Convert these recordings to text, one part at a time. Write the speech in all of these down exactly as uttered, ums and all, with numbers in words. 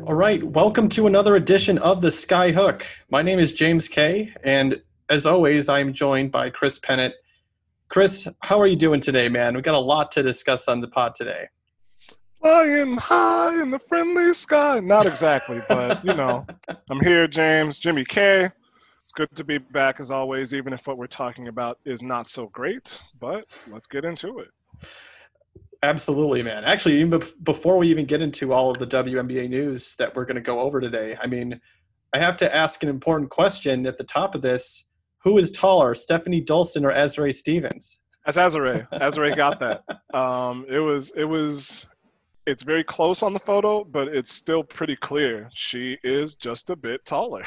All right, welcome to another edition of the Skyhook. My name is James Kay, and as always, I'm joined by Chris Pennant. Chris, how are you doing today, man? We've got a lot to discuss on the pod today. Flying high in the friendly sky. Not exactly, but, you know, I'm here, James, Jimmy K. It's good to be back as always, even if what we're talking about is not so great, but let's get into it. Absolutely, man. Actually, even before we even get into all of the W N B A news that we're going to go over today, I mean, I have to ask an important question at the top of this. Who is taller, Stephanie Dolson or Azurá Stevens? That's Azurá. Azurá got that. Um, it was, it was, it's very close on the photo, but it's still pretty clear. She is just a bit taller.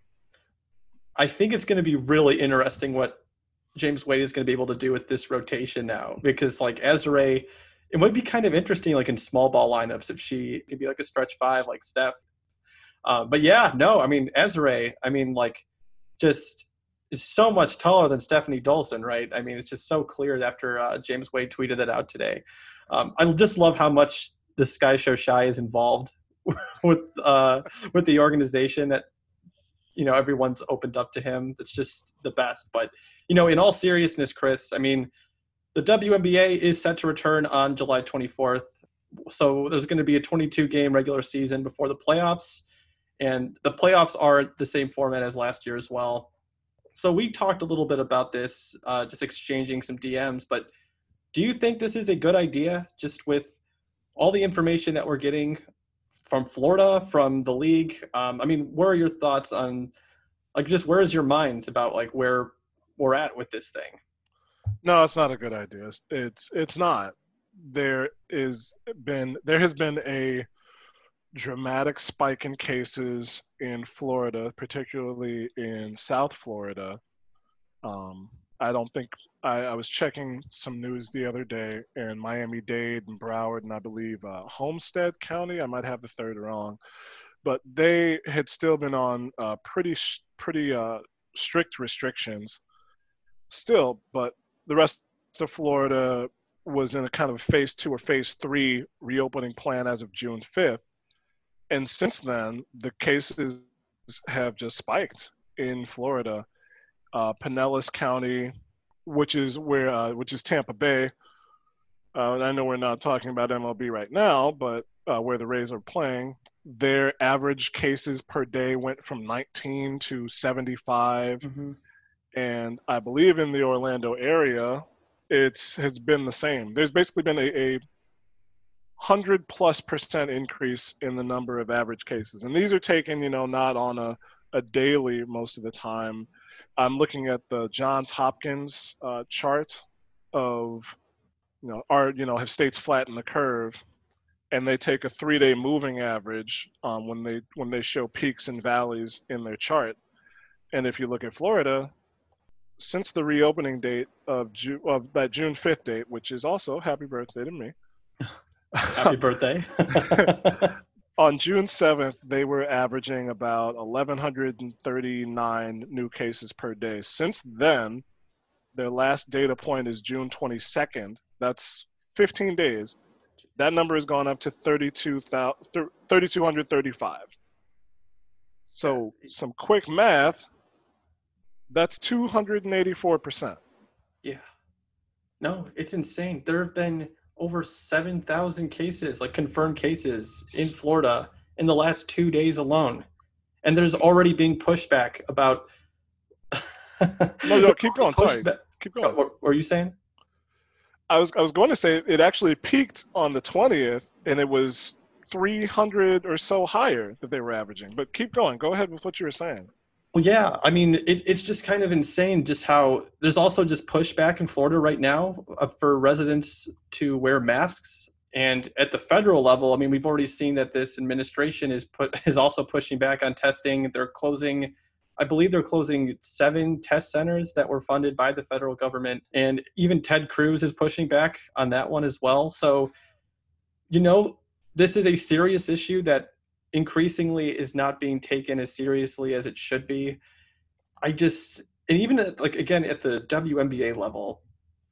I think it's going to be really interesting what James Wade is going to be able to do with this rotation now, because like Azurá, it would be kind of interesting, like in small ball lineups, if she could be like a stretch five, like Steph. Uh, but yeah, no, I mean, Azurá, I mean, like, just is so much taller than Stephanie Dolson, right? I mean, it's just so clear after uh, James Wade tweeted that out today. Um, I just love how much the Sky Show Shy is involved with uh, with the organization, that, you know, everyone's opened up to him. That's just the best. But, you know, in all seriousness, Chris, I mean, the W N B A is set to return on July twenty-fourth. So there's going to be a twenty-two game regular season before the playoffs. And the playoffs are the same format as last year as well. So we talked a little bit about this, uh, just exchanging some D Ms. But do you think this is a good idea, just with all the information that we're getting from Florida, from the league? Um, I mean, what are your thoughts on, like, just where is your mind about, like, where we're at with this thing? No, it's not a good idea. It's, it's it's not. There is been there has been a dramatic spike in cases in Florida, particularly in South Florida. Um, I don't think I, I was checking some news the other day, and Miami-Dade and Broward and I believe uh, Homestead County, I might have the third wrong, but they had still been on uh, pretty pretty uh, strict restrictions still, but the rest of Florida was in a kind of phase two or phase three reopening plan as of June fifth. And since then, the cases have just spiked in Florida. Uh, Pinellas County, which is where, uh, which is Tampa Bay. Uh, and I know we're not talking about M L B right now, but uh, where the Rays are playing, their average cases per day went from nineteen to seventy-five. Mm-hmm. And I believe in the Orlando area, it's has been the same. There's basically been a, a hundred plus percent increase in the number of average cases. And these are taken, you know, not on a, a daily most of the time. I'm looking at the Johns Hopkins uh, chart of, you know, are, you know, have states flatten the curve, and they take a three day moving average um, when they when they show peaks and valleys in their chart. And if you look at Florida, since the reopening date of, Ju- of that June fifth date, which is also happy birthday to me. Happy birthday. On June seventh, they were averaging about eleven thirty-nine new cases per day. Since then, their last data point is June twenty-second. That's fifteen days. That number has gone up to thirty-two thousand, thirty-two thirty-five. So some quick math, that's two hundred eighty-four percent. Yeah. No, it's insane. There have been over seven thousand cases, like confirmed cases in Florida in the last two days alone. And there's already being pushback about. no, no, keep going. Sorry. Back. Keep going. What, what were you saying? I was I was going to say it actually peaked on the twentieth, and it was three hundred or so higher that they were averaging. But keep going. Go ahead with what you were saying. Well, yeah, I mean, it, it's just kind of insane just how there's also just pushback in Florida right now for residents to wear masks. And at the federal level, I mean, we've already seen that this administration is put is also pushing back on testing. They're closing, I believe they're closing seven test centers that were funded by the federal government. And even Ted Cruz is pushing back on that one as well. So, you know, this is a serious issue that increasingly is not being taken as seriously as it should be. I just, and even at, like, again, at the W N B A level,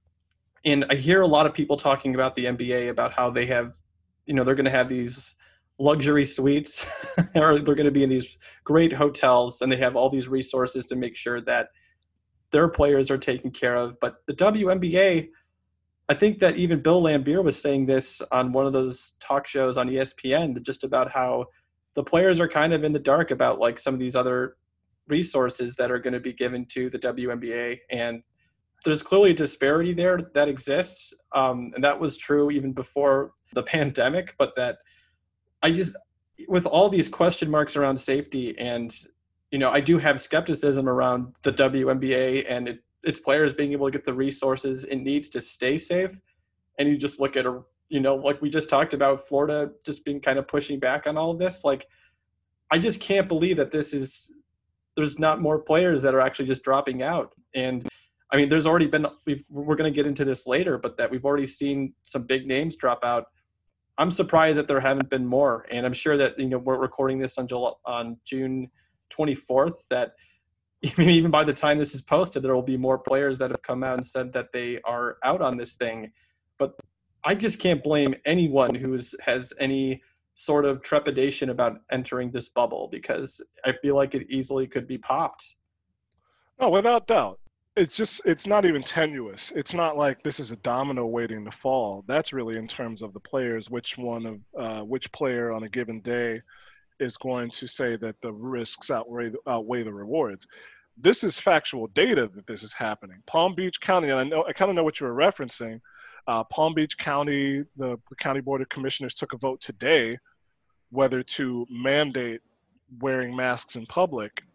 and I hear a lot of people talking about the N B A, about how they have, you know, they're going to have these luxury suites, or they're going to be in these great hotels, and they have all these resources to make sure that their players are taken care of. But the W N B A, I think that even Bill Laimbeer was saying this on one of those talk shows on E S P N, just about how the players are kind of in the dark about like some of these other resources that are going to be given to the W N B A. And there's clearly a disparity there that exists. Um, and that was true even before the pandemic, but that I just, with all these question marks around safety, and, you know, I do have skepticism around the W N B A and it, its players being able to get the resources it needs to stay safe. And you just look at a, you know, like we just talked about, Florida just being kind of pushing back on all of this. Like, I just can't believe that this is, there's not more players that are actually just dropping out. And I mean, there's already been, we've, we're going to get into this later, but that we've already seen some big names drop out. I'm surprised that there haven't been more. And I'm sure that, you know, we're recording this on July, on June twenty-fourth, that even by the time this is posted, there will be more players that have come out and said that they are out on this thing. But I just can't blame anyone who has any sort of trepidation about entering this bubble, because I feel like it easily could be popped. No, without doubt. It's just, it's not even tenuous. It's not like this is a domino waiting to fall. That's really in terms of the players, which one of, uh, which player on a given day is going to say that the risks outweigh, outweigh the rewards. This is factual data that this is happening. Palm Beach County, and I know, I kind of know what you were referencing. Uh, Palm Beach County, the, the County Board of Commissioners took a vote today whether to mandate wearing masks in public,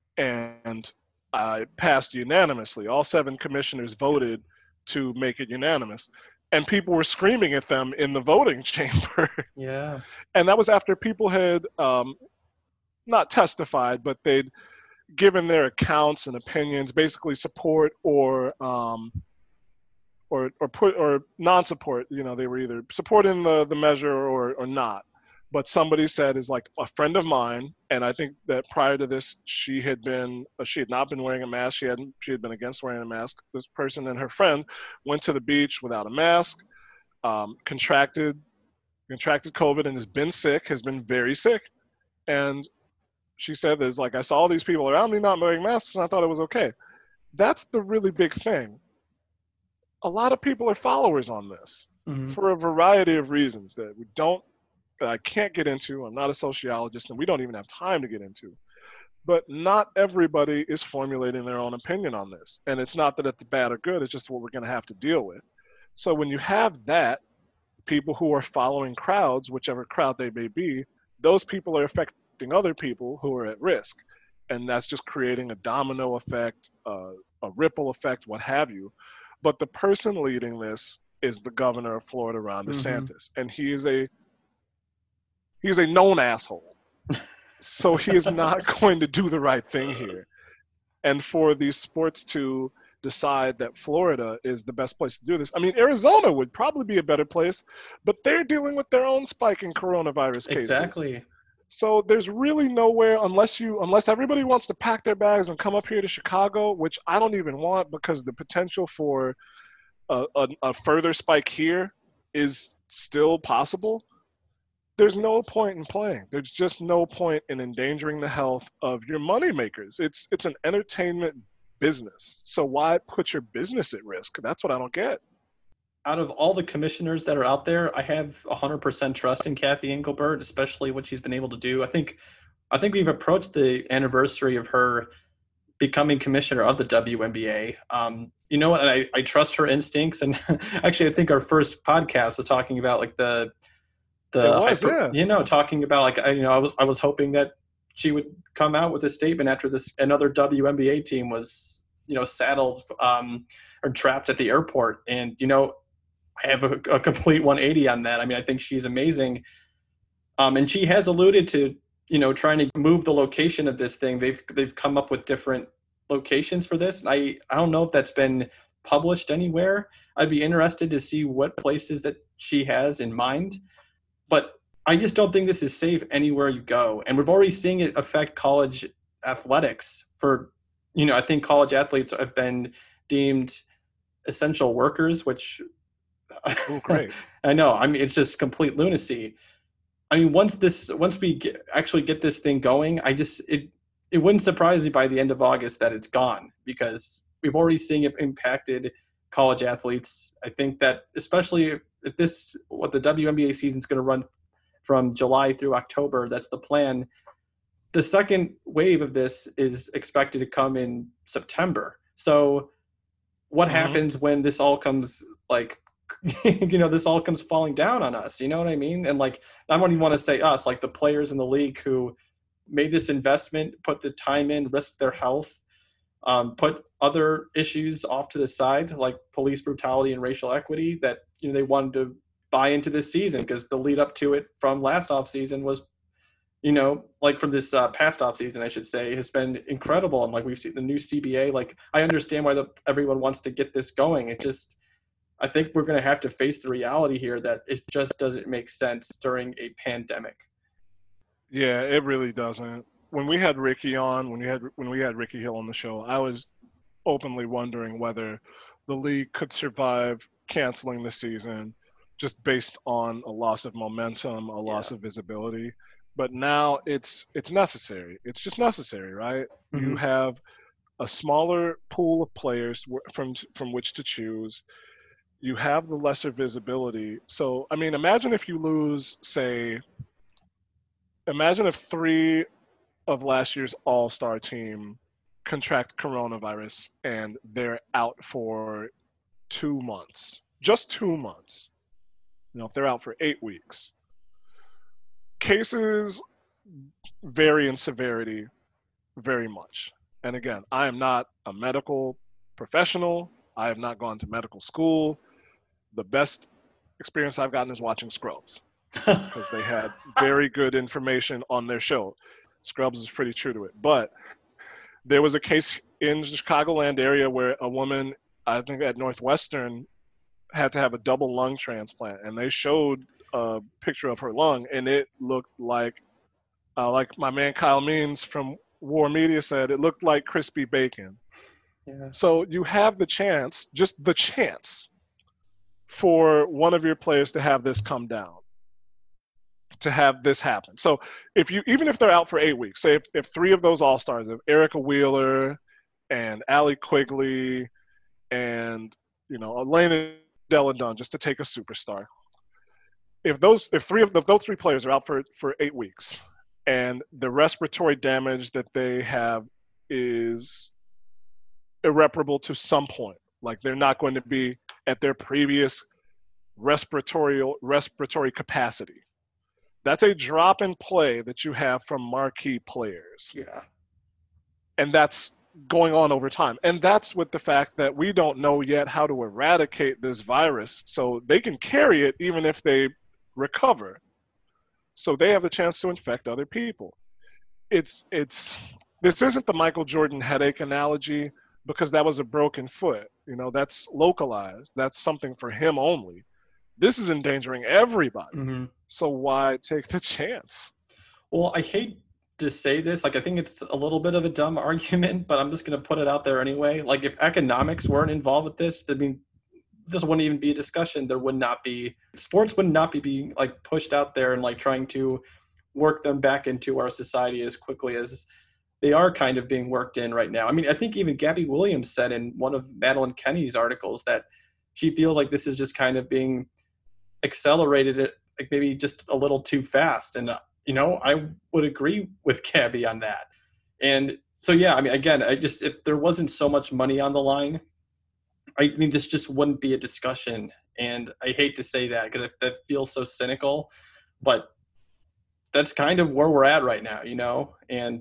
and uh, it passed unanimously. All seven commissioners voted to make it unanimous. And people were screaming at them in the voting chamber. Yeah. And that was after people had um, not testified, but they'd given their accounts and opinions, basically support or um, or or put or non-support. You know, they were either supporting the the measure or or not. But somebody said, is like a friend of mine, and I think that prior to this, she had been, she had not been wearing a mask. She hadn't, she had been against wearing a mask. This person and her friend went to the beach without a mask, um, contracted, contracted COVID, and has been sick, has been very sick. And she said, there's like, I saw all these people around me not wearing masks, and I thought it was okay. That's the really big thing. A lot of people are followers on this mm-hmm. for a variety of reasons that we don't, that I can't get into. I'm not a sociologist, and we don't even have time to get into. But not everybody is formulating their own opinion on this. And it's not that it's bad or good, it's just what we're going to have to deal with. So when you have that, people who are following crowds, whichever crowd they may be, those people are affecting other people who are at risk. And that's just creating a domino effect, uh, a ripple effect, what have you. But the person leading this is the governor of Florida, Ron DeSantis. Mm-hmm. And he is a He's a known asshole. So he is not going to do the right thing here. And for these sports to decide that Florida is the best place to do this, I mean, Arizona would probably be a better place, but they're dealing with their own spike in coronavirus cases. Exactly. So there's really nowhere, unless you, unless everybody wants to pack their bags and come up here to Chicago, which I don't even want, because the potential for a, a, a further spike here is still possible. There's no point in playing. There's just no point in endangering the health of your moneymakers. It's it's an entertainment business. So why put your business at risk? That's what I don't get. Out of all the commissioners that are out there, I have one hundred percent trust in Kathy Engelbert, especially what she's been able to do. I think I think we've approached the anniversary of her becoming commissioner of the W N B A. Um, you know what? I, I trust her instincts. And actually, I think our first podcast was talking about like the The was, hyper, yeah. you know, talking about like, I, you know, I was, I was hoping that she would come out with a statement after this, another W N B A team was, you know, saddled um, or trapped at the airport. And, you know, I have a, a complete one eighty on that. I mean, I think she's amazing. Um, and she has alluded to, you know, trying to move the location of this thing. They've, they've come up with different locations for this. And I, I don't know if that's been published anywhere. I'd be interested to see what places that she has in mind. But I just don't think this is safe anywhere you go. And we've already seen it affect college athletics. For, you know, I think college athletes have been deemed essential workers, which oh, great. I know. I mean, it's just complete lunacy. I mean, once this, once we get, actually get this thing going, I just it it wouldn't surprise me by the end of August that it's gone, because we've already seen it impacted college athletes. I think that especially if, if this what the W N B A season is going to run from July through October, that's the plan. The second wave of this is expected to come in September. So what mm-hmm. happens when this all comes like you know, this all comes falling down on us, you know what I mean? And like, I don't even want to say us, like the players in the league who made this investment, put the time in, risked their health, um, put other issues off to the side, like police brutality and racial equity, that, you know, they wanted to buy into this season, because the lead up to it from last off season was, you know, like from this uh, past off season, I should say, has been incredible. And like, we've seen the new C B A, like I understand why the, everyone wants to get this going. It just, I think we're going to have to face the reality here that it just doesn't make sense during a pandemic. Yeah, it really doesn't. When we had Ricky on, when we had when we had Ricky Hill on the show, I was openly wondering whether the league could survive canceling the season just based on a loss of momentum, a loss yeah. of visibility. But now it's it's necessary. It's just necessary, right? Mm-hmm. You have a smaller pool of players from from which to choose. You have the lesser visibility. So, I mean, imagine if you lose, say, imagine if three of last year's all-star team contract coronavirus and they're out for two months, just two months. You know, if they're out for eight weeks. Cases vary in severity very much. And again, I am not a medical professional. I have not gone to medical school. The best experience I've gotten is watching Scrubs, because they had very good information on their show. Scrubs is pretty true to it. But there was a case in the Chicagoland area where a woman, I think at Northwestern, had to have a double lung transplant, and they showed a picture of her lung, and it looked like, uh, like my man Kyle Means from War Media said, it looked like crispy bacon. Yeah. So you have the chance, just the chance, for one of your players to have this come down, to have this happen. So if you, even if they're out for eight weeks, say if, if three of those all-stars, if Erica Wheeler and Allie Quigley and, you know, Elena Delle Donne, just to take a superstar, if those, if three of the, those three players are out for, for eight weeks and the respiratory damage that they have is irreparable to some point, like they're not going to be at their previous respiratory respiratory capacity. That's a drop in play that you have from marquee players. Yeah. And that's going on over time. And that's with the fact that we don't know yet how to eradicate this virus. So they can carry it even if they recover. So they have the chance to infect other people. It's it's this isn't the Michael Jordan headache analogy, because that was a broken foot. You know, that's localized. That's something for him only. This is endangering everybody. Mm-hmm. So why take the chance? Well, I hate to say this. Like, I think it's a little bit of a dumb argument, but I'm just going to put it out there anyway. Like, if economics weren't involved with this, I mean, this wouldn't even be a discussion. There would not be, sports would not be being, like, pushed out there and, like, trying to work them back into our society as quickly as they are kind of being worked in right now. I mean, I think even Gabby Williams said in one of Madeline Kenny's articles that she feels like this is just kind of being accelerated, like maybe just a little too fast. And, uh, you know, I would agree with Gabby on that. And so, yeah, I mean, again, I just, if there wasn't so much money on the line, I mean, this just wouldn't be a discussion. And I hate to say that because that feels so cynical, but that's kind of where we're at right now, you know? And,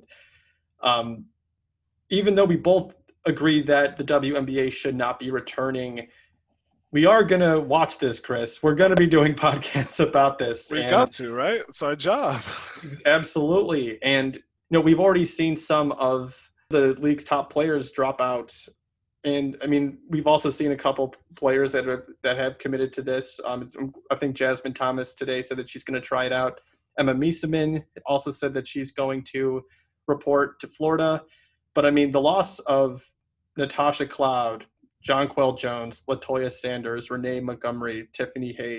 Um, even though we both agree that the W N B A should not be returning, we are going to watch this, Chris. We're going to be doing podcasts about this. We got to, right? It's our job. Absolutely. And, you know, we've already seen some of the league's top players drop out. And, I mean, we've also seen a couple players that have, that have committed to this. Um, I think Jasmine Thomas today said that she's going to try it out. Emma Miesemann also said that she's going to report to Florida. But I mean, the loss of Natasha Cloud, Jonquel Jones, Latoya Sanders, Renee Montgomery, Tiffany Hayes,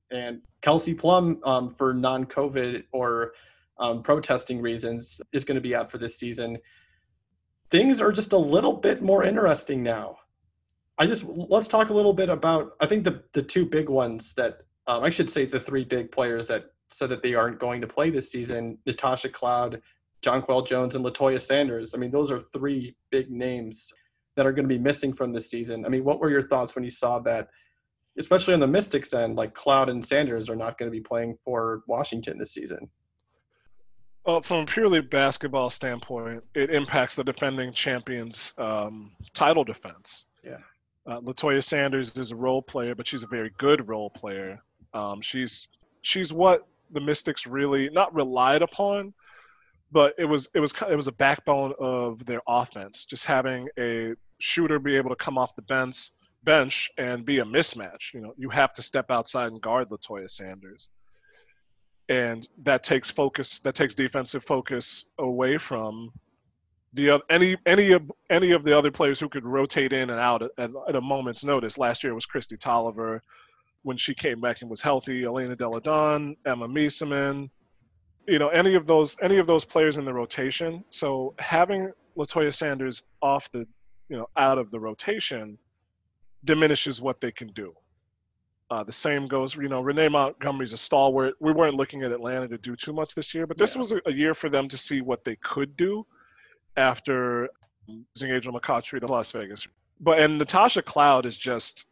And Kelsey Plum, um, for non-COVID or um, protesting reasons, is going to be out for this season. Things are just a little bit more interesting now. I just let's talk a little bit about. I think the the two big ones that um, I should say the three big players that said that they aren't going to play this season: Natasha Cloud, Jonquel Jones, and Latoya Sanders. I mean, those are three big names that are going to be missing from this season. I mean, what were your thoughts when you saw that, especially on the Mystics end, like Cloud and Sanders are not going to be playing for Washington this season? Well, from a purely basketball standpoint, it impacts the defending champions' um, title defense. Yeah. Uh, Latoya Sanders is a role player, but she's a very good role player. Um, she's she's what the Mystics really not relied upon, but it was it was it was a backbone of their offense. Just having a shooter be able to come off the bench bench and be a mismatch. You know, you have to step outside and guard Latoya Sanders, and that takes focus. That takes defensive focus away from the uh, any any of any of the other players who could rotate in and out at, at, at a moment's notice. Last year it was Kristi Tolliver when she came back and was healthy. Elena Delle Donne, Emma Mieseman. You know, any of those any of those players in the rotation. So having Latoya Sanders off the, you know, out of the rotation diminishes what they can do. Uh, the same goes, you know, Renee Montgomery's a stalwart. We weren't looking at Atlanta to do too much this year, but this yeah. was a, a year for them to see what they could do after losing Angel McCoughtry to Las Vegas. But and Natasha Cloud is just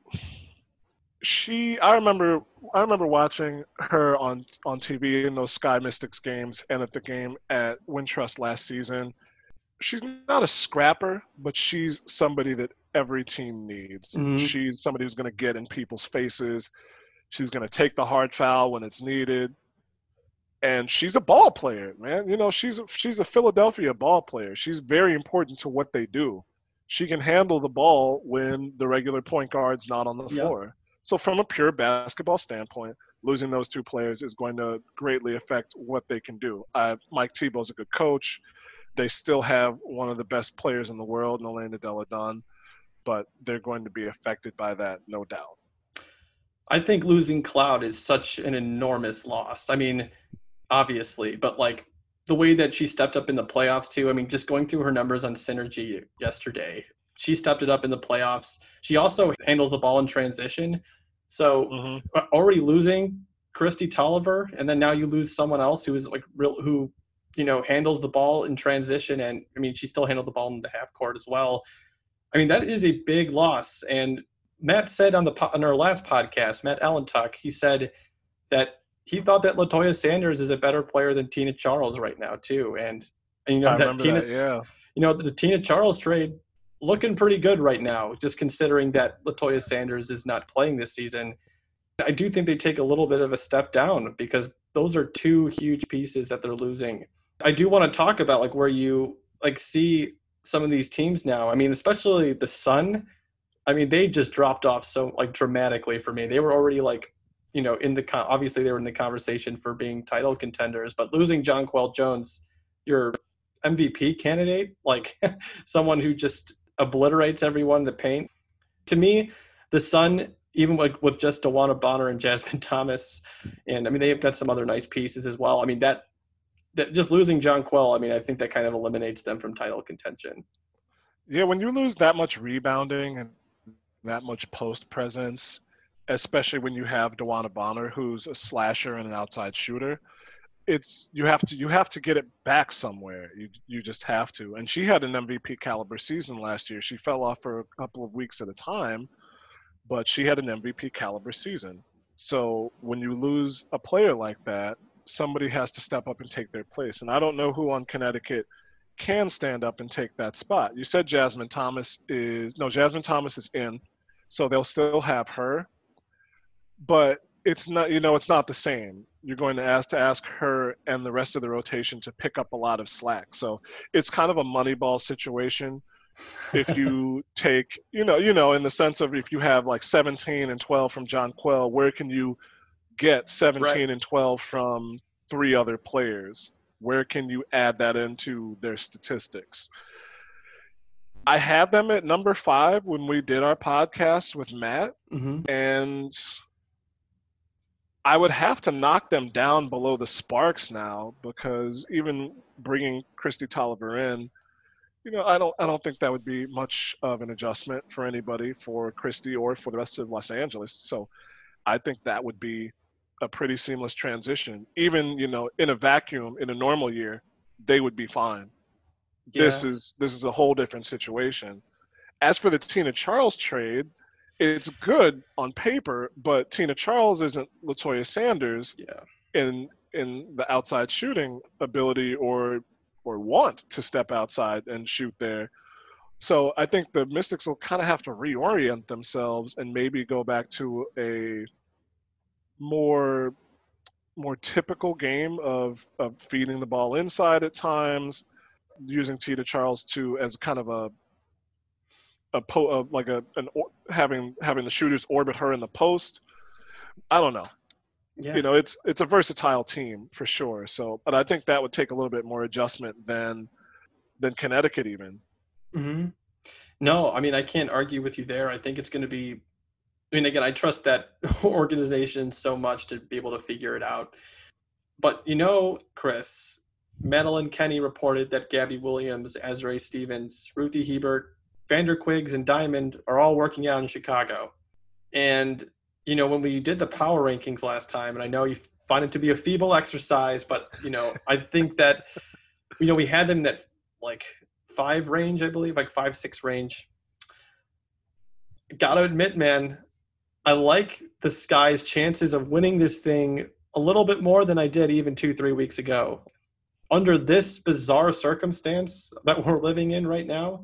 she. I remember I remember watching her on on T V in those Sky Mystics games and at the game at Wintrust last season. She's not a scrapper, but she's somebody that every team needs. Mm-hmm. She's somebody who's going to get in people's faces. She's going to take the hard foul when it's needed. And she's a ball player, man. You know, she's a, she's a Philadelphia ball player. She's very important to what they do. She can handle the ball when the regular point guard's not on the yeah. floor. So from a pure basketball standpoint, losing those two players is going to greatly affect what they can do. Uh, Mike Tebow's a good coach. They still have one of the best players in the world, Elena Delle Donne, but they're going to be affected by that, no doubt. I think losing Cloud is such an enormous loss. I mean, obviously, but like the way that she stepped up in the playoffs too. I mean, just going through her numbers on Synergy yesterday, she stepped it up in the playoffs. She also handles the ball in transition. So mm-hmm. already losing Kristi Tolliver, and then now you lose someone else who is like real, who, you know, handles the ball in transition. And I mean, she still handled the ball in the half court as well. I mean, that is a big loss. And Matt said on the on our last podcast, Matt Allentuck, he said that he thought that Latoya Sanders is a better player than Tina Charles right now too. And, and you know, I that Tina, that, yeah, you know, the Tina Charles trade looking pretty good right now, just considering that Latoya Sanders is not playing this season. I do think they take a little bit of a step down because those are two huge pieces that they're losing. I do want to talk about like where you like see some of these teams now. I mean, especially the Sun. I mean, they just dropped off so like dramatically for me. They were already like, you know, in the con- obviously they were in the conversation for being title contenders, but losing Jonquel Jones, your M V P candidate, like someone who just obliterates everyone in the paint. To me, the Sun, even like with just DeWanna Bonner and Jasmine Thomas, and I mean they've got some other nice pieces as well. I mean that that just losing Jonquel, I mean I think that kind of eliminates them from title contention. Yeah, when you lose that much rebounding and that much post presence, especially when you have DeWanna Bonner, who's a slasher and an outside shooter, it's you have to you have to get it back somewhere. You you just have to. And she had an M V P caliber season last year. She fell off for a couple of weeks at a time, but she had an M V P caliber season. So when you lose a player like that, somebody has to step up and take their place. And I don't know who on Connecticut can stand up and take that spot. You said Jasmine Thomas is no Jasmine Thomas is in, so they'll still have her. But it's not, you know, it's not the same. You're going to ask to ask her and the rest of the rotation to pick up a lot of slack. So it's kind of a Moneyball situation. If you take, you know, you know, in the sense of if you have like seventeen and twelve from Jonquel, where can you get seventeen right. and twelve from three other players? Where can you add that into their statistics? I had them at number five when we did our podcast with Matt, mm-hmm. and I would have to knock them down below the Sparks now because even bringing Christy Tolliver in, you know, I don't I don't think that would be much of an adjustment for anybody, for Christy or for the rest of Los Angeles. So I think that would be a pretty seamless transition. Even, you know, in a vacuum, in a normal year, they would be fine. This Yeah. is this is a whole different situation. As for the Tina Charles trade, it's good on paper, but Tina Charles isn't Latoya Sanders Yeah. in in the outside shooting ability or or want to step outside and shoot there. So I think the Mystics will kind of have to reorient themselves and maybe go back to a more more typical game of of feeding the ball inside at times, using Tina Charles to as kind of a a po of like a an having having the shooters orbit her in the post. I don't know. Yeah. You know, it's it's a versatile team for sure. So, but I think that would take a little bit more adjustment than than Connecticut even. hmm No, I mean, I can't argue with you there. I think it's going to be, I mean, again, I trust that organization so much to be able to figure it out. But, you know, Chris, Madeline Kenny reported that Gabby Williams, Ezra Stevens, Ruthie Hebert, Vander Quiggs, and Diamond are all working out in Chicago. And, you know, when we did the power rankings last time, and I know you find it to be a feeble exercise, but, you know, I think that, you know, we had them in that, like, five range, I believe, like five, six range. Gotta admit, man, I like the Sky's chances of winning this thing a little bit more than I did even two, three weeks ago. Under this bizarre circumstance that we're living in right now,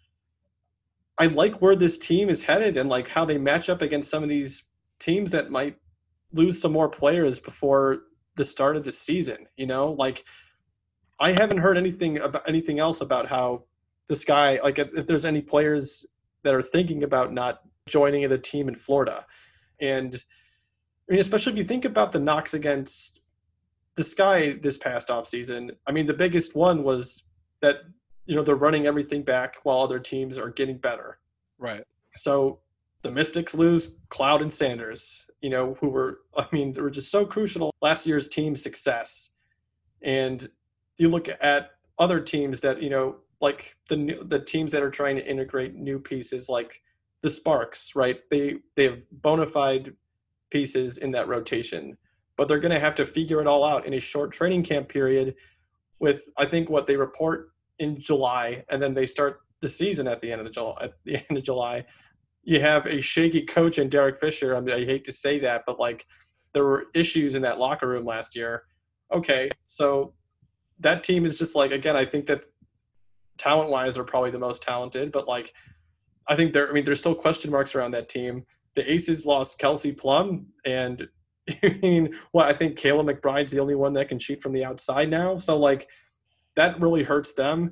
I like where this team is headed and like how they match up against some of these teams that might lose some more players before the start of the season. You know, like I haven't heard anything about anything else about how the Sky, like if, if there's any players that are thinking about not joining the team in Florida. And I mean, especially if you think about the knocks against the Sky this past offseason, I mean, the biggest one was that, you know, they're running everything back while other teams are getting better. Right. So the Mystics lose Cloud and Sanders, you know, who were, I mean, they were just so crucial to last year's team success. And you look at other teams that, you know, like the new, the teams that are trying to integrate new pieces like the Sparks, right? They they have bona fide pieces in that rotation, but they're going to have to figure it all out in a short training camp period with, I think, what they report in July, and then they start the season at the end of the July. At the end of July, you have a shaky coach in Derek Fisher. I mean, I hate to say that, but like there were issues in that locker room last year. Okay, so that team is just like, again, I think that talent-wise they're probably the most talented, but like I think there, I mean, there's still question marks around that team. The Aces lost Kelsey Plum, and I mean, well, I think Kayla McBride's the only one that can shoot from the outside now. So like that really hurts them.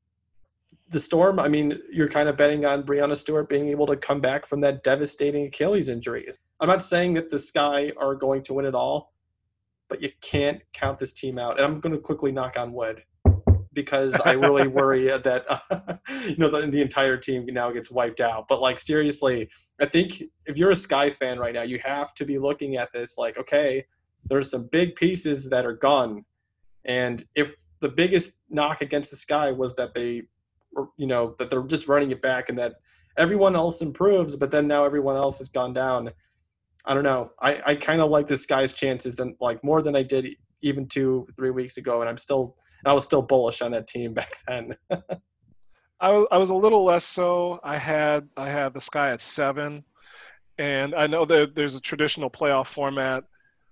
The Storm, I mean, you're kind of betting on Breanna Stewart being able to come back from that devastating Achilles injury. I'm not saying that the Sky are going to win it all, but you can't count this team out. And I'm going to quickly knock on wood because I really worry that, uh, you know, the, the entire team now gets wiped out. But like, seriously, I think if you're a Sky fan right now, you have to be looking at this like, okay, there's some big pieces that are gone. And if the biggest knock against the Sky was that they, you know, that they're just running it back and that everyone else improves, but then now everyone else has gone down. I don't know. I, I kind of like this Sky's chances than like more than I did even two, three weeks ago. And I'm still, I was still bullish on that team back then. I was I was a little less so. I had I had the Sky at seven, and I know that there's a traditional playoff format.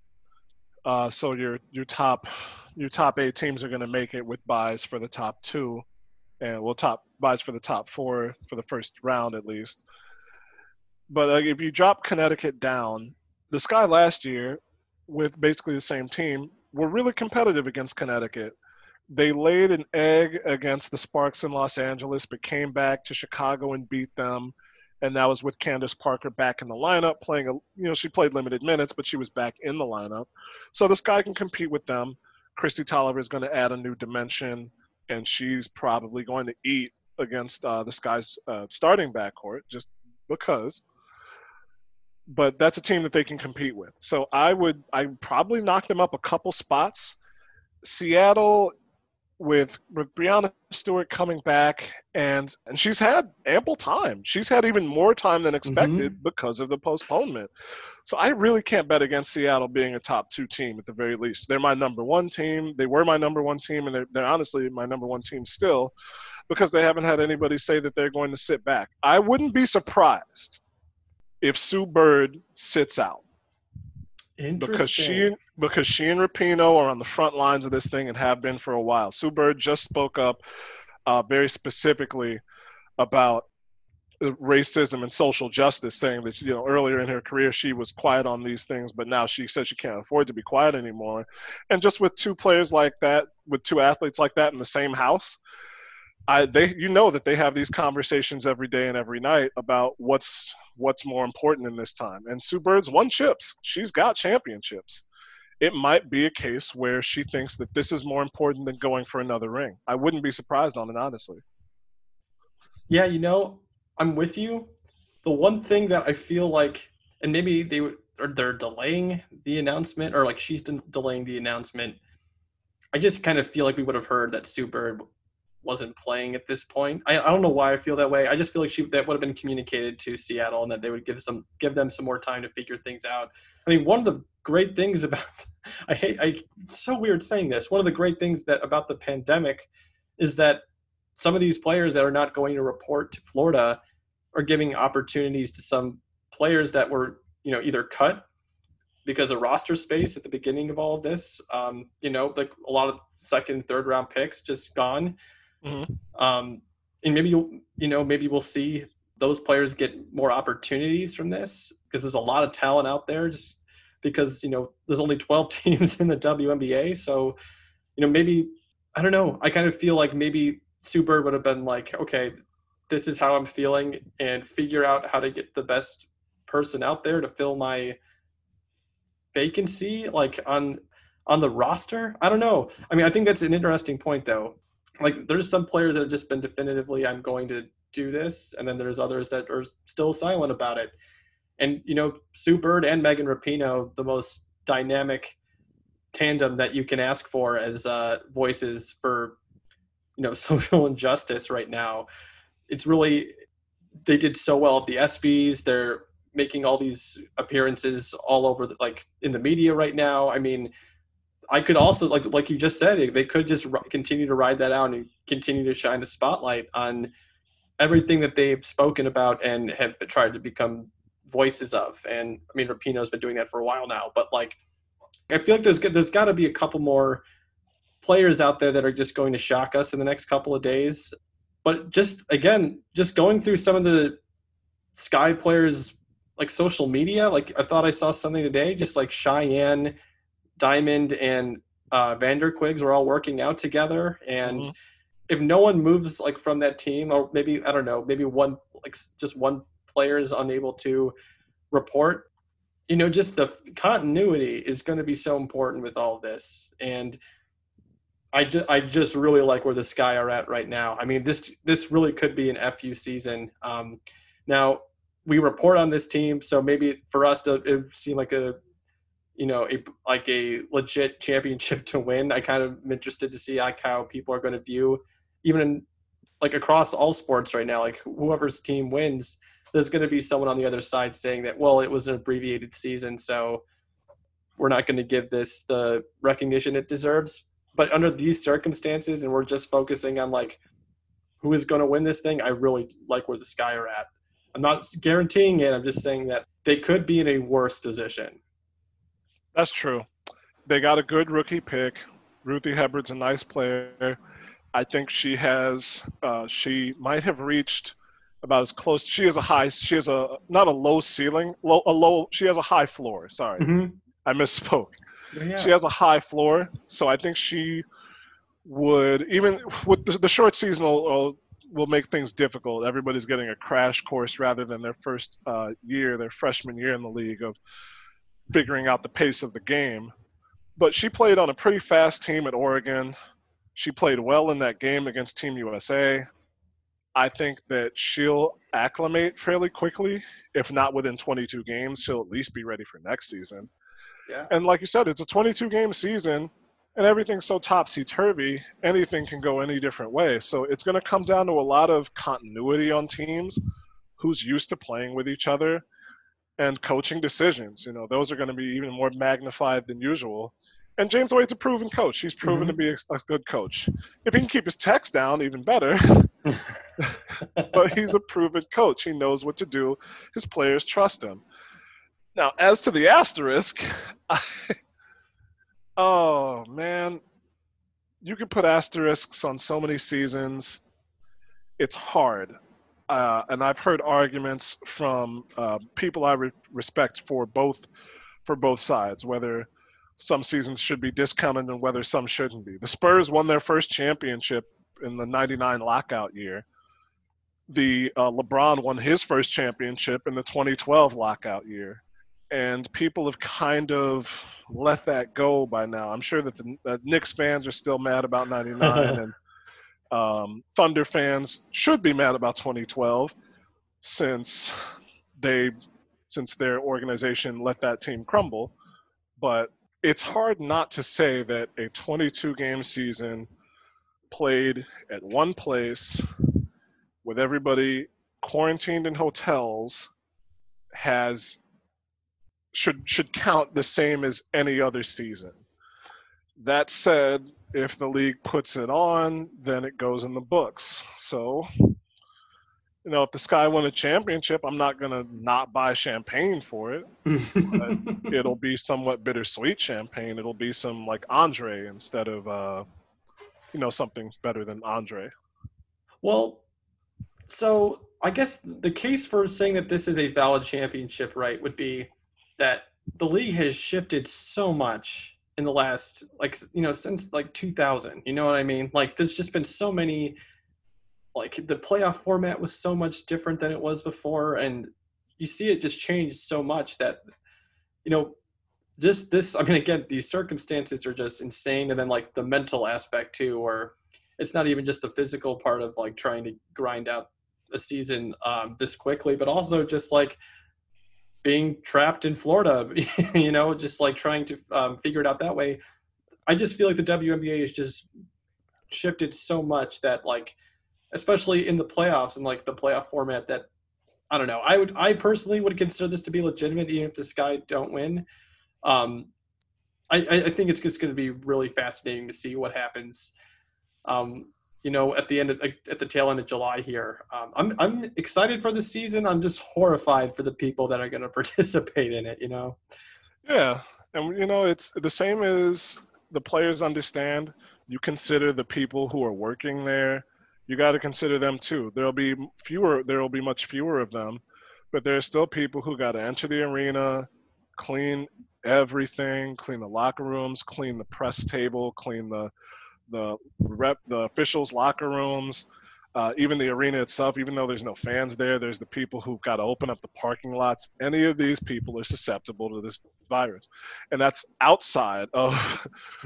Uh, so your your top your top eight teams are going to make it with buys for the top two, and well, top buys for the top four for the first round at least. But like, if you drop Connecticut down, the Sky last year with basically the same team were really competitive against Connecticut. They laid an egg against the Sparks in Los Angeles, but came back to Chicago and beat them. And that was with Candace Parker back in the lineup, playing a, you know, she played limited minutes, but she was back in the lineup. So this guy can compete with them. Christy Tolliver is going to add a new dimension, and she's probably going to eat against uh, this guy's uh, starting backcourt just because. but that's a team that they can compete with. So I would I probably knock them up a couple spots. Seattle with with Breanna Stewart coming back, and and she's had ample time. She's had even more time than expected Mm-hmm. because of the postponement. So I really can't bet against Seattle being a top two team at the very least. They're my number one team. They were my number one team, and they're, they're honestly my number one team still because they haven't had anybody say that they're going to sit back. I wouldn't be surprised if Sue Bird sits out because Interesting. she because she and Rapinoe are on the front lines of this thing and have been for a while. Sue Bird just spoke up uh, very specifically about racism and social justice, saying that, you know, earlier in her career she was quiet on these things, but now she says she can't afford to be quiet anymore. And just with two players like that, with two athletes like that in the same house, I they you know that they have these conversations every day and every night about what's what's more important in this time. And Sue Bird's won chips. She's got championships. It might be a case where she thinks that this is more important than going for another ring. I wouldn't be surprised on it, honestly. Yeah, you know, I'm with you. The one thing that I feel like, and maybe they would, or they're delaying the announcement, or like she's de- delaying the announcement. I just kind of feel like we would have heard that Sue Bird wasn't playing at this point. I, I don't know why I feel that way. I just feel like she that would have been communicated to Seattle and that they would give some give them some more time to figure things out. I mean, one of the great things about I hate I it's so weird saying this. One of the great things that about the pandemic is that some of these players that are not going to report to Florida are giving opportunities to some players that were, you know, either cut because of roster space at the beginning of all of this. Um, you know, like a lot of second and third round picks just gone. Mm-hmm. Um, and maybe you'll, you know, maybe we'll see those players get more opportunities from this because there's a lot of talent out there. Just because, you know, there's only twelve teams in the W N B A, so, you know, maybe I don't know. I kind of feel like maybe Sue Bird would have been like, okay, this is how I'm feeling, and figure out how to get the best person out there to fill my vacancy, like on on the roster. I don't know. I mean, I think that's an interesting point, though. Like, there's some players that have just been definitively, I'm going to do this, and then there's others that are still silent about it. And, you know, Sue Bird and Megan Rapinoe, the most dynamic tandem that you can ask for as uh, voices for, you know, social injustice right now. It's really, they did so well at the ESPYs. They're making all these appearances all over, the, like in the media right now. I mean, I could also, like like you just said, they could just continue to ride that out and continue to shine a spotlight on everything that they've spoken about and have tried to become voices of. And I mean, Rapinoe's been doing that for a while now, but like, I feel like there's there's got to be a couple more players out there that are just going to shock us in the next couple of days. But just again, just going through some of the Sky players like social media, like I thought I saw something today, just like Cheyenne, Diamond, and uh, Vanderquigs were all working out together. And Mm-hmm. if no one moves like from that team, or maybe I don't know, maybe one like just one player is unable to report, you know, just the continuity is going to be so important with all this. And I just I just really like where the Sky are at right now. I mean, this this really could be an F U season. Um, now we report on this team, so maybe for us to it seem like a you know a like a legit championship to win. I kind of am interested to see like how people are going to view, even in, like across all sports right now. Like whoever's team wins, there's going to be someone on the other side saying that, well, it was an abbreviated season, so we're not going to give this the recognition it deserves. But under these circumstances, and we're just focusing on like who is going to win this thing, I really like where the Sky are at. I'm not guaranteeing it. I'm just saying that they could be in a worse position. That's true. They got a good rookie pick. Ruthie Hubbard's a nice player. I think she has, uh, she might have reached about as close. She has a high, she has a, not a low ceiling, low, a low, she has a high floor. Sorry. Mm-hmm. I misspoke. Yeah. She has a high floor. So I think she would, even with the, the short season will, will, will make things difficult. Everybody's getting a crash course rather than their first uh, year, their freshman year in the league of figuring out the pace of the game. But she played on a pretty fast team at Oregon. She played well in that game against Team U S A. I think that she'll acclimate fairly quickly. If not within twenty-two games, she'll at least be ready for next season. Yeah. And like you said, it's a twenty-two game season, and everything's so topsy turvy. Anything can go any different way. So it's going to come down to a lot of continuity on teams, who's used to playing with each other, and coaching decisions. You know, those are going to be even more magnified than usual. And James Wade's a proven coach. He's proven to Mm-hmm. be a, a good coach. If he can keep his techs down, even better. But he's a proven coach. He knows what to do. His players trust him. Now, as to the asterisk, I, oh man, you can put asterisks on so many seasons. It's hard. Uh, and I've heard arguments from uh, people I re- respect for both for both sides, whether some seasons should be discounted and whether some shouldn't be. The Spurs won their first championship in the ninety-nine lockout year. The uh, LeBron won his first championship in the twenty twelve lockout year. And people have kind of let that go by now. I'm sure that the that Knicks fans are still mad about ninety-nine, and um, Thunder fans should be mad about twenty twelve since they since their organization let that team crumble. But it's hard not to say that a twenty-two game season played at one place with everybody quarantined in hotels has should should count the same as any other season. That said, if the league puts it on, then it goes in the books. So, you know, if the Sky won a championship, I'm not going to not buy champagne for it. But it'll be somewhat bittersweet champagne. It'll be some like Andre instead of, uh, you know, something better than Andre. Well, so I guess the case for saying that this is a valid championship, right, would be that the league has shifted so much in the last, like, you know, since like two thousand. You know what I mean? Like, there's just been so many, like, the playoff format was so much different than it was before, and you see it just changed so much that, you know, just this, I mean, again, these circumstances are just insane. And then, like, the mental aspect, too, or it's not even just the physical part of, like, trying to grind out a season um, this quickly, but also just, like, being trapped in Florida, you know, just like trying to um, figure it out that way. I just feel like the W N B A has just shifted so much that, like, especially in the playoffs and like the playoff format, that I don't know. I would, I personally would consider this to be legitimate, even if the Sky don't win. Um, I, I think it's just going to be really fascinating to see what happens. Um, you know, at the end of at the tail end of July here. Um, I'm I'm excited for the season. I'm just horrified for the people that are going to participate in it. You know. Yeah, and you know it's the same as the players understand. You consider the people who are working there. You got to consider them too. There'll be fewer. There will be much fewer of them, but there are still people who got to enter the arena, clean everything, clean the locker rooms, clean the press table, clean the the rep, the officials' locker rooms, uh, even the arena itself. Even though there's no fans there, there's the people who've got to open up the parking lots. Any of these people are susceptible to this virus, and that's outside of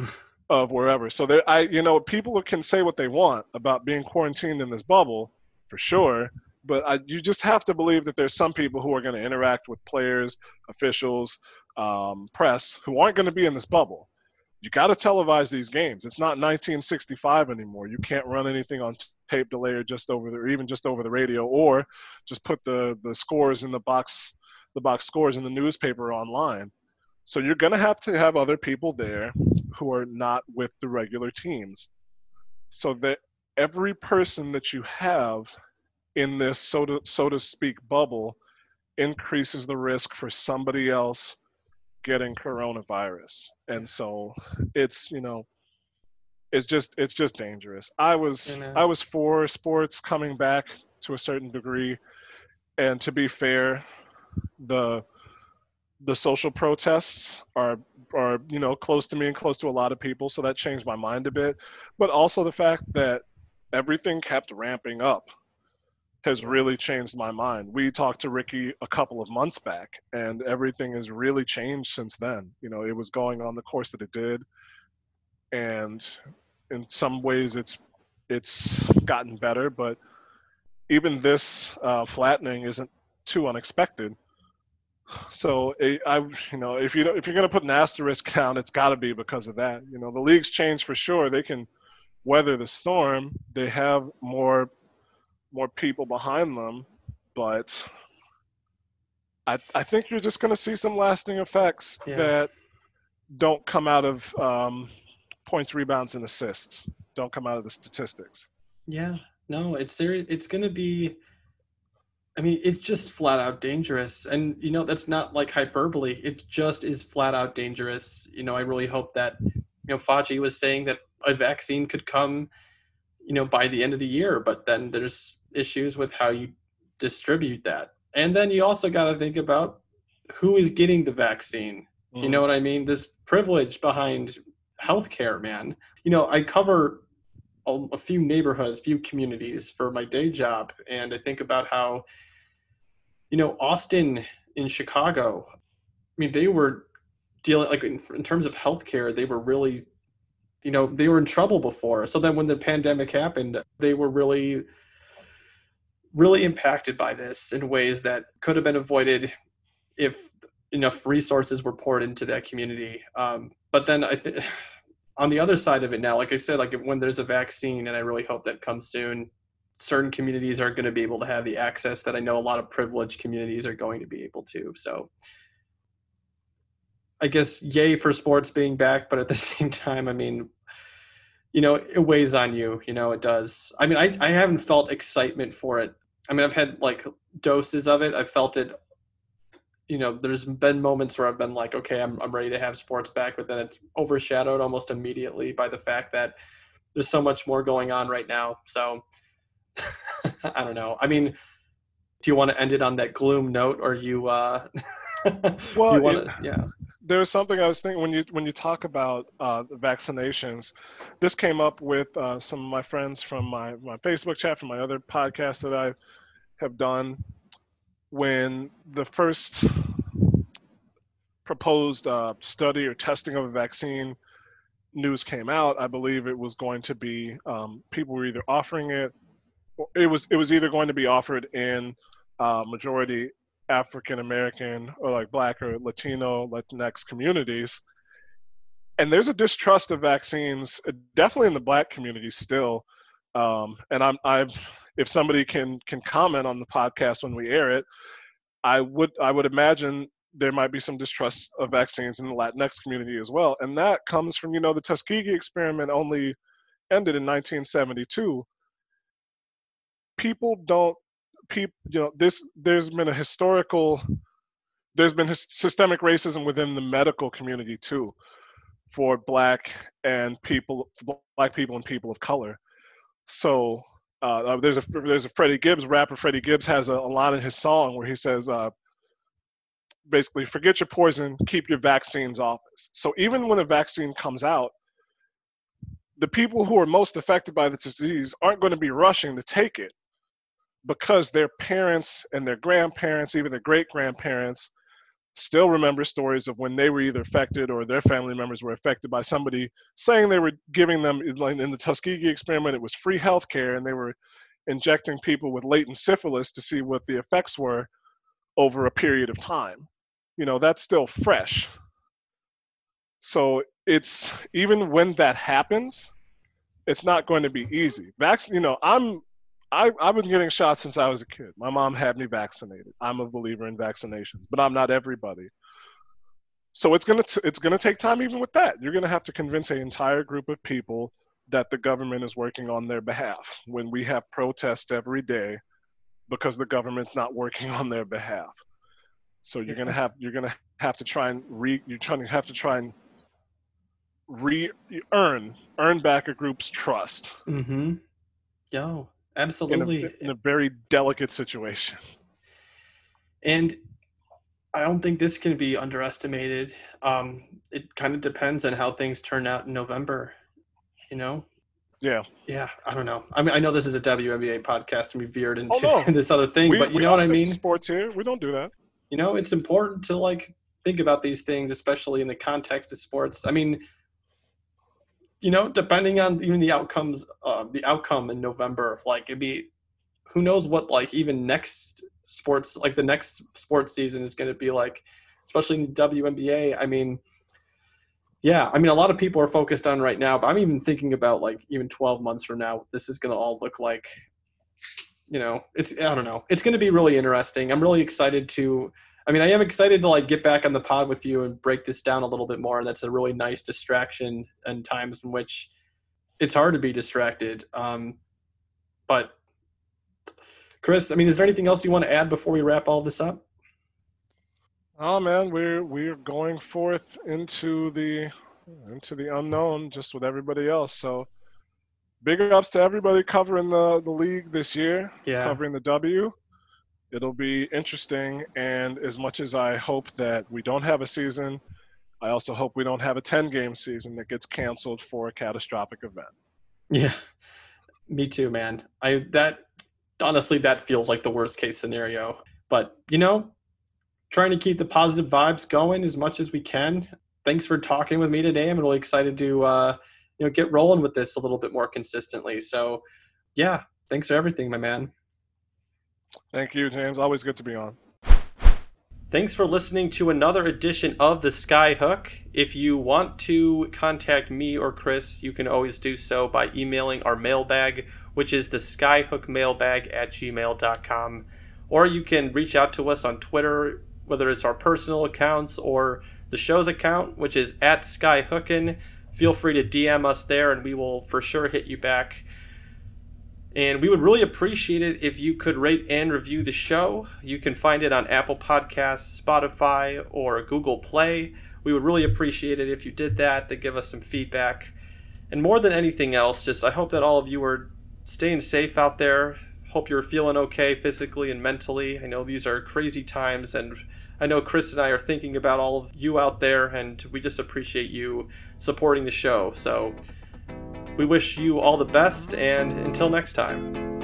of wherever. So there, I, you know, people can say what they want about being quarantined in this bubble, for sure. But I, you just have to believe that there's some people who are going to interact with players, officials, um, press, who aren't going to be in this bubble. You got to televise these games. It's not nineteen sixty-five anymore. You can't run anything on tape delay or just over the, or even just over the radio, or just put the the scores in the box, the box scores in the newspaper online. So you're going to have to have other people there who are not with the regular teams, so that every person that you have in this so to so to speak bubble increases the risk for somebody else getting coronavirus. And so it's, you know, it's just it's just dangerous. I was You know. I was for sports coming back to a certain degree, and to be fair, the the social protests are are you know close to me and close to a lot of people, so that changed my mind a bit. But also the fact that everything kept ramping up has really changed my mind. We talked to Ricky a couple of months back, and everything has really changed since then. You know, it was going on the course that it did, and in some ways it's it's gotten better, but even this uh, flattening isn't too unexpected. So it, I, you know, if you if you're going to put an asterisk down, it's got to be because of that. You know, the league's changed for sure. They can weather the storm. They have more more people behind them, but I I think you're just going to see some lasting effects Yeah. that don't come out of um, points, rebounds, and assists. Don't come out of the statistics. Yeah. No, it's serious. It's going to be. I mean, it's just flat out dangerous. And, you know, that's not like hyperbole. It just is flat out dangerous. You know, I really hope that, you know, Fauci was saying that a vaccine could come, you know, by the end of the year, but then there's issues with how you distribute that. And then you also got to think about who is getting the vaccine. Mm. You know what I mean? This privilege behind healthcare, man. You know, I cover a, a few neighborhoods, few communities for my day job. And I think about how, you know, Austin in Chicago, I mean, they were dealing, like in, in terms of healthcare, they were really, you know, they were in trouble before. So then when the pandemic happened, they were really, really impacted by this in ways that could have been avoided if enough resources were poured into that community. Um, but then I think on the other side of it now, like I said, like when there's a vaccine, and I really hope that comes soon, certain communities are going to be able to have the access that I know a lot of privileged communities are going to be able to. So I guess yay for sports being back, but at the same time, I mean, you know, it weighs on you, you know, it does. I mean, I, I haven't felt excitement for it. I mean, I've had like doses of it. I've felt it, you know, there's been moments where I've been like, okay, I'm I'm ready to have sports back, but then it's overshadowed almost immediately by the fact that there's so much more going on right now. So I don't know. I mean, do you want to end it on that gloom note, or you uh well you want to, yeah. There's something I was thinking when you when you talk about uh, the vaccinations. This came up with uh, some of my friends from my, my Facebook chat, from my other podcasts that I have done. When the first proposed uh, study or testing of a vaccine news came out, I believe it was going to be um, people were either offering it, or it was it was either going to be offered in uh, majority African American or like Black or Latino, Latinx communities. And there's a distrust of vaccines, definitely in the Black community still. Um, and I'm, I've, if somebody can can comment on the podcast when we air it, I would I would imagine there might be some distrust of vaccines in the Latinx community as well. And that comes from, you know, the Tuskegee experiment only ended in nineteen seventy-two. People don't people you know this there's been a historical there's been his, systemic racism within the medical community too, for black and people black people and people of color. So uh, there's a there's a Freddie Gibbs rapper. Freddie Gibbs has a, a line in his song where he says, uh, basically, forget your poison, keep your vaccines off us. So even when a vaccine comes out, the people who are most affected by the disease aren't going to be rushing to take it, because their parents and their grandparents, even their great-grandparents, still remember stories of when they were either affected or their family members were affected by somebody saying they were giving them, like in the Tuskegee experiment, it was free healthcare, and they were injecting people with latent syphilis to see what the effects were over a period of time. You know, that's still fresh. So it's, even when that happens, it's not going to be easy. Vac- you know, I'm I, I've been getting shots since I was a kid. My mom had me vaccinated. I'm a believer in vaccinations, but I'm not everybody. So it's gonna t- it's gonna take time even with that. You're gonna have to convince an entire group of people that the government is working on their behalf, when we have protests every day because the government's not working on their behalf. So you're gonna have you're gonna have to try and re you're trying to have to try and re earn earn back a group's trust. Mm-hmm. Yo. Absolutely. In a, in a very delicate situation. And I don't think this can be underestimated. Um, it kind of depends on how things turn out in November, you know? Yeah. Yeah, I don't know. I mean, I know this is a W N B A podcast and we veered into oh, no. this other thing, we, but you we know what I mean? Sports here. We don't do that. You know, it's important to like think about these things, especially in the context of sports. I mean, you know, depending on even the outcomes, uh, the outcome in November, like it'd be, who knows what like even next sports, like the next sports season is going to be like, especially in the W N B A. I mean, yeah, I mean, a lot of people are focused on right now, but I'm even thinking about like even twelve months from now, what this is going to all look like. You know, it's, I don't know. It's going to be really interesting. I'm really excited to, I mean, I am excited to like get back on the pod with you and break this down a little bit more. And that's a really nice distraction and times in which it's hard to be distracted. Um, but Chris, I mean, is there anything else you want to add before we wrap all this up? Oh man, we're we're going forth into the into the unknown just with everybody else. So big ups to everybody covering the, the league this year, Yeah. covering the W. It'll be interesting, and as much as I hope that we don't have a season, I also hope we don't have a ten-game season that gets canceled for a catastrophic event. Yeah, me too, man. I that honestly, that feels like the worst case scenario. But, you know, trying to keep the positive vibes going as much as we can. Thanks for talking with me today. I'm really excited to uh, you know, get rolling with this a little bit more consistently. So, yeah, thanks for everything, my man. Thank you, James. Always good to be on. Thanks for listening to another edition of The Skyhook. If you want to contact me or Chris, you can always do so by emailing our mailbag, which is the skyhookmailbag at gmail dot com. Or you can reach out to us on Twitter, whether it's our personal accounts or the show's account, which is at Skyhookin. Feel free to D M us there, and we will for sure hit you back. And we would really appreciate it if you could rate and review the show. You can find it on Apple Podcasts, Spotify, or Google Play. We would really appreciate it if you did that, to give us some feedback. And more than anything else, just I hope that all of you are staying safe out there. Hope you're feeling okay physically and mentally. I know these are crazy times, and I know Chris and I are thinking about all of you out there, and we just appreciate you supporting the show. So we wish you all the best, and until next time.